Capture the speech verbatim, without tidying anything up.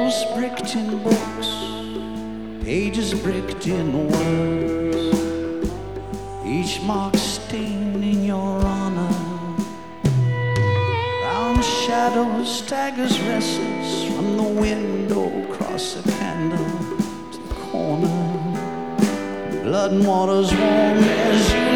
Walls bricked in books, pages bricked in words, each mark stained in your honor. Round shadows, staggers restless from the window, cross a candle to the corner. Blood and water's warm as you